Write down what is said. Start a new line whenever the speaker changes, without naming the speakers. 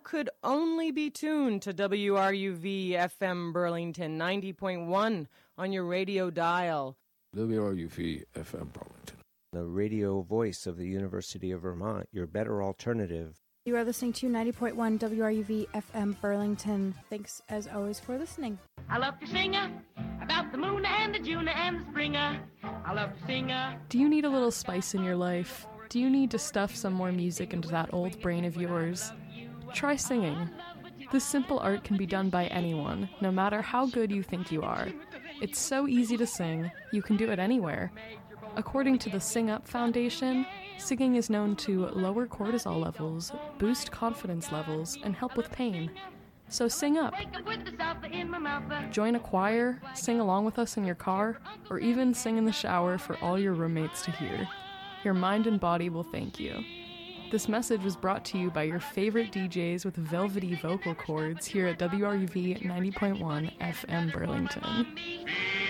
could only be tuned to WRUV FM Burlington 90.1 on your radio dial.
WRUV FM Burlington,
the radio voice of the University of Vermont, your better alternative.
You are listening to 90.1 WRUV FM Burlington. Thanks, as always, for listening.
I love to sing about the moon and the June and the spring. I love to sing.
Do you need a little spice in your life? Do you need to stuff some more music into that old brain of yours? Try singing. This simple art can be done by anyone, no matter how good you think you are. It's so easy to sing, you can do it anywhere. According to the Sing Up Foundation, singing is known to lower cortisol levels, boost confidence levels, and help with pain. So sing up. Join a choir, sing along with us in your car, or even sing in the shower for all your roommates to hear. Your mind and body will thank you. This message was brought to you by your favorite DJs with velvety vocal cords here at WRUV 90.1 FM Burlington.